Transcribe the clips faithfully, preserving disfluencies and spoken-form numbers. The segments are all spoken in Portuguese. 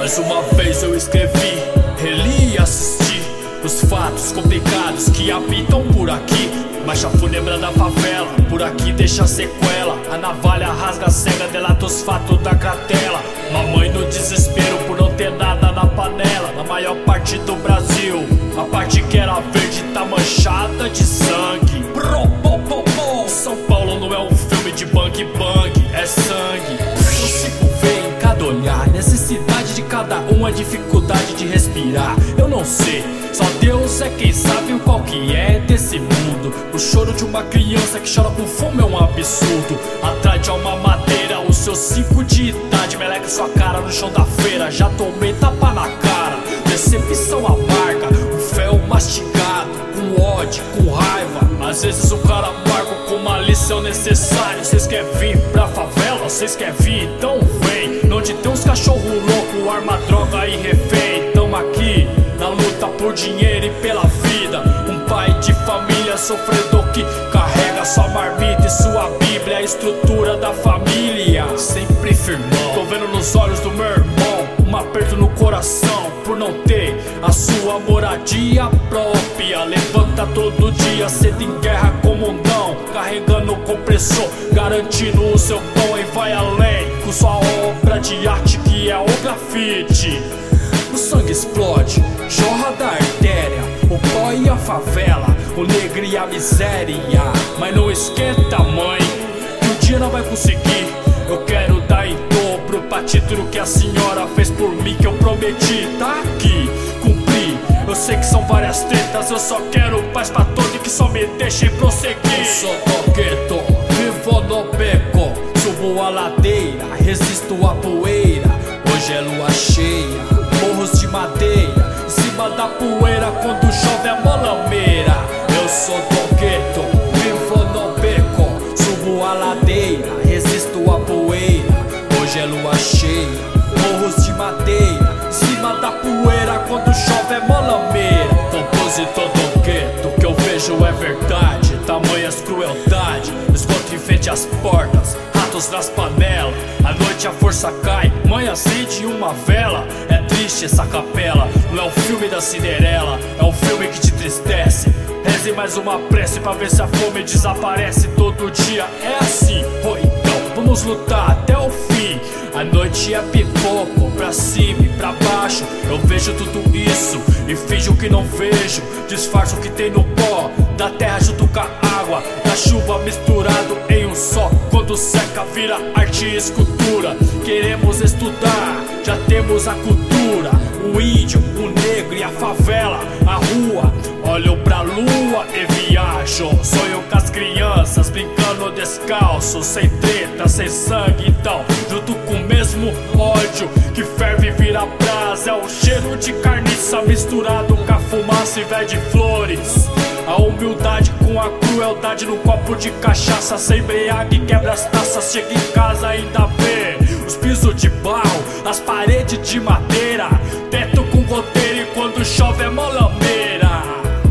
Mais uma vez eu escrevi, reli e assisti os fatos complicados que habitam por aqui. Marcha fúnebre da favela, por aqui deixa sequela. A navalha rasga a cega, delata os fatos da cratela. Mamãe no desespero por não ter nada na panela. Na maior parte do Brasil, a parte que era verde tá manchada de sangue. Bro, bo, bo, bo. São Paulo não é um filme de bang bang, é sangue. O ciclo vem em cada olhar, necessidade de cada um, a dificuldade de respirar. Eu não sei, só Deus é quem sabe o qual que é desse mundo. O choro de uma criança que chora com fome é um absurdo. Atrás de uma madeira, os seus cinco de idade, meleca sua cara no chão da feira. Já tomei tapa na cara, decepção amarga, o fel mastigado, com ódio, com raiva. Às vezes o cara amargo com malícia é o necessário. Cês quer vir pra favela? Cês quer vir? Então vem. Onde tem uns cachorro louco, arma, droga e refém. Tamo aqui na luta por dinheiro e pela vida. Um pai de família sofredor que carrega sua marmita e sua bíblia, a estrutura da família. Sempre firmão, tô vendo nos olhos do meu irmão um aperto no coração por não ter a sua moradia própria. Levanta todo dia, cedo em guerra com o mundão, carregando o compressor, garantindo o seu pão. E vai além com sua obra de arte que é o grafite. O sangue explode, jorra da artéria, o pó e a favela, o negro e a miséria. Mas não esquenta, mãe, que um dia não vai conseguir. Eu quero dar em dobro pra título que a senhora fez por mim, que eu prometi. Tá aqui, cumpri. Eu sei que são várias tretas, eu só quero paz pra todos que só me deixem prosseguir. Eu sou coqueto, vivo no beco, subo a ladeira, resisto a poeira. Hoje é lua cheia, morros de madeira, em cima da poeira quando chove é molameira. Eu sou toqueto, vivo no beco, subo a ladeira, resisto a poeira. Hoje é lua cheia, morros de madeira, em cima da poeira quando chove é molameira. Compositor toqueto, o que eu vejo é verdade, tamanhas crueldade, esgoto em frente às portas, ratos nas panelas. À noite a força cai, mãe acende uma vela. É triste essa capela, não é o filme da Cinderela, é um filme que te entristece. Reze mais uma prece pra ver se a fome desaparece. Todo dia é assim, oh, então vamos lutar até o fim. A noite é pipoco, pra cima e pra baixo. Eu vejo tudo isso e finjo que não vejo. Disfarço o que tem no pó da terra junto com a água, da chuva misturado em um só. Quando seca vira arte e escultura. Queremos estudar, já temos a cultura. O índio, o negro e a favela, a rua. Olho pra lua e viajo, sonho com as crianças brincando descalço, sem treta, sem sangue então, junto com o mesmo ódio que ferve e vira brasa. É o cheiro de carniça misturado com a fumaça e véio de flores. A humildade com a crueldade no copo de cachaça, sem embriague quebra as taças, chega em casa ainda vê os pisos de barro, as paredes de madeira, teto com goteira e quando chove é molameira.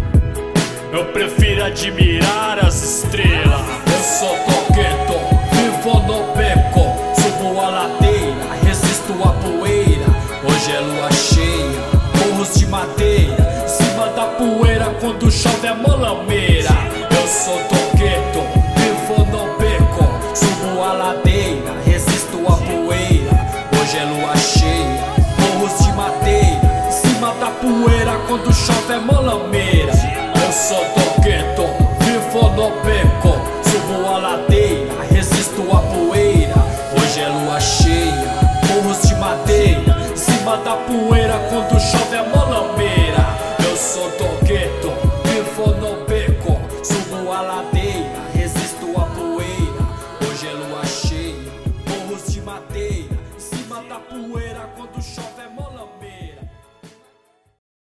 Eu prefiro admirar as estrelas. Eu sou toqueto, vivo no beco, subo a ladeira, resisto a poeira. Hoje é lua cheia, morros de madeira, em cima da poeira quando chove é molameira. Eu sou toqueto, vivo no beco, subo a ladeira, resisto a poeira. Hoje é lua cheia, morros de madeira, em cima da poeira quando chove é molameira. Eu sou toqueto, vivo no beco, subo a ladeira, resisto a poeira. Hoje é lua cheia, morros de madeira, em cima da poeira quando